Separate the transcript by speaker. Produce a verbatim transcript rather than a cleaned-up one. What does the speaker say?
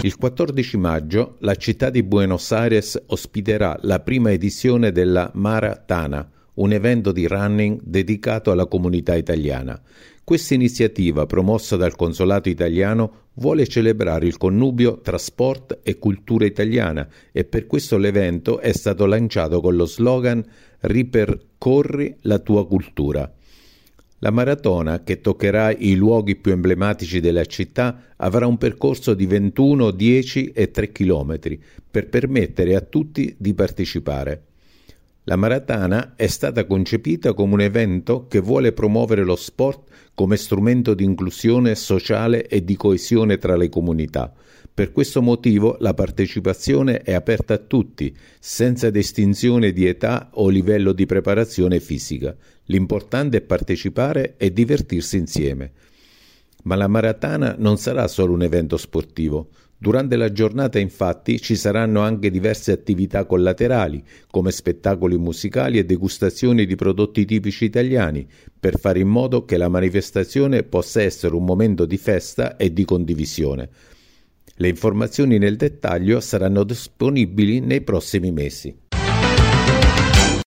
Speaker 1: Il quattordici maggio la città di Buenos Aires ospiterà la prima edizione della Maratana, un evento di running dedicato alla comunità italiana. Questa iniziativa, promossa dal Consolato italiano, vuole celebrare il connubio tra sport e cultura italiana e per questo l'evento è stato lanciato con lo slogan «Ripercorri la tua cultura». La maratona, che toccherà i luoghi più emblematici della città, avrà un percorso di ventuno, dieci e tre chilometri per permettere a tutti di partecipare. La Maratana è stata concepita come un evento che vuole promuovere lo sport come strumento di inclusione sociale e di coesione tra le comunità. Per questo motivo la partecipazione è aperta a tutti, senza distinzione di età o livello di preparazione fisica. L'importante è partecipare e divertirsi insieme. Ma la Maratana non sarà solo un evento sportivo. Durante la giornata, infatti, ci saranno anche diverse attività collaterali, come spettacoli musicali e degustazioni di prodotti tipici italiani, per fare in modo che la manifestazione possa essere un momento di festa e di condivisione. Le informazioni nel dettaglio saranno disponibili nei prossimi mesi.